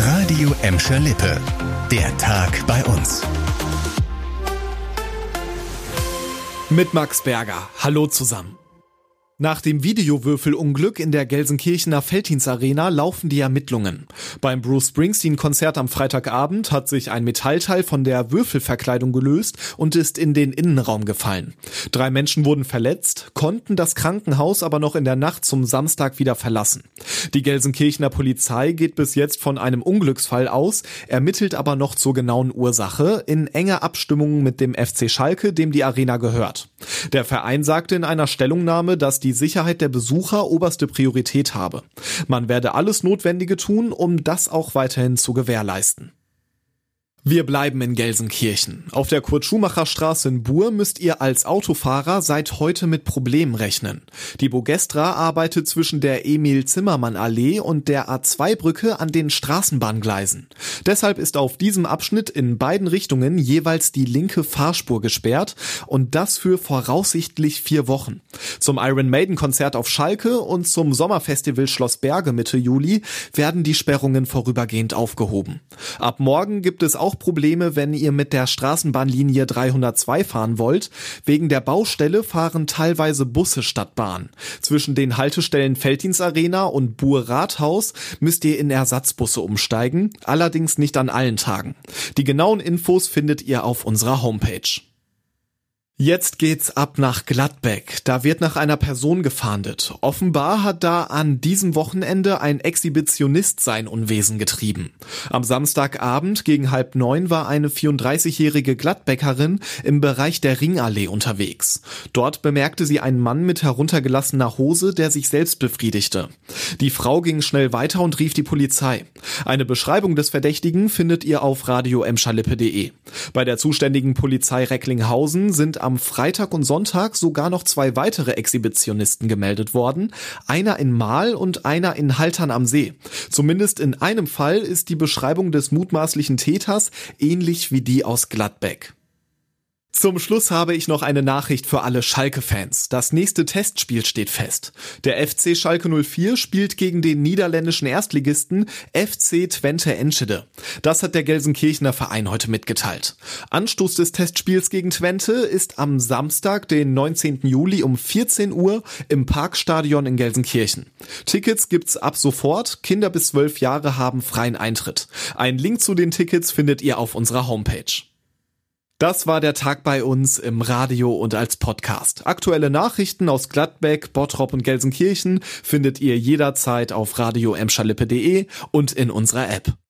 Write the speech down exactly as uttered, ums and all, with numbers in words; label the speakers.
Speaker 1: Radio Emscher Lippe. Der Tag bei uns.
Speaker 2: Mit Max Berger. Hallo zusammen. Nach dem Videowürfelunglück in der Gelsenkirchener Veltins-Arena laufen die Ermittlungen. Beim Bruce Springsteen-Konzert am Freitagabend hat sich ein Metallteil von der Würfelverkleidung gelöst und ist in den Innenraum gefallen. Drei Menschen wurden verletzt, konnten das Krankenhaus aber noch in der Nacht zum Samstag wieder verlassen. Die Gelsenkirchener Polizei geht bis jetzt von einem Unglücksfall aus, ermittelt aber noch zur genauen Ursache in enger Abstimmung mit dem F C Schalke, dem die Arena gehört. Der Verein sagte in einer Stellungnahme, dass die Sicherheit der Besucher oberste Priorität habe. Man werde alles Notwendige tun, um das auch weiterhin zu gewährleisten. Wir bleiben in Gelsenkirchen. Auf der Kurt-Schumacher-Straße in Buhr müsst ihr als Autofahrer seit heute mit Problemen rechnen. Die Bogestra arbeitet zwischen der Emil-Zimmermann-Allee und der A zwei Brücke an den Straßenbahngleisen. Deshalb ist auf diesem Abschnitt in beiden Richtungen jeweils die linke Fahrspur gesperrt und das für voraussichtlich vier Wochen. Zum Iron Maiden-Konzert auf Schalke und zum Sommerfestival Schloss Berge Mitte Juli werden die Sperrungen vorübergehend aufgehoben. Ab morgen gibt es auch Probleme, wenn ihr mit der Straßenbahnlinie dreihundertzwei fahren wollt. Wegen der Baustelle fahren teilweise Busse statt Bahn. Zwischen den Haltestellen Veltins-Arena und Buhr-Rathaus müsst ihr in Ersatzbusse umsteigen, allerdings nicht an allen Tagen. Die genauen Infos findet ihr auf unserer Homepage. Jetzt geht's ab nach Gladbeck. Da wird nach einer Person gefahndet. Offenbar hat da an diesem Wochenende ein Exhibitionist sein Unwesen getrieben. Am Samstagabend gegen halb neun war eine vierunddreißigjährige Gladbeckerin im Bereich der Ringallee unterwegs. Dort bemerkte sie einen Mann mit heruntergelassener Hose, der sich selbst befriedigte. Die Frau ging schnell weiter und rief die Polizei. Eine Beschreibung des Verdächtigen findet ihr auf radio emscher lippe punkt de. Bei der zuständigen Polizei Recklinghausen sind am Freitag und Sonntag sogar noch zwei weitere Exhibitionisten gemeldet worden, einer in Mahl und einer in Haltern am See. Zumindest in einem Fall ist die Beschreibung des mutmaßlichen Täters ähnlich wie die aus Gladbeck. Zum Schluss habe ich noch eine Nachricht für alle Schalke-Fans. Das nächste Testspiel steht fest. Der F C Schalke null vier spielt gegen den niederländischen Erstligisten F C Twente Enschede. Das hat der Gelsenkirchener Verein heute mitgeteilt. Anstoß des Testspiels gegen Twente ist am Samstag, den neunzehnten Juli um vierzehn Uhr im Parkstadion in Gelsenkirchen. Tickets gibt's ab sofort. Kinder bis zwölf Jahre haben freien Eintritt. Einen Link zu den Tickets findet ihr auf unserer Homepage. Das war der Tag bei uns im Radio und als Podcast. Aktuelle Nachrichten aus Gladbeck, Bottrop und Gelsenkirchen findet ihr jederzeit auf radio emscher lippe punkt de und in unserer App.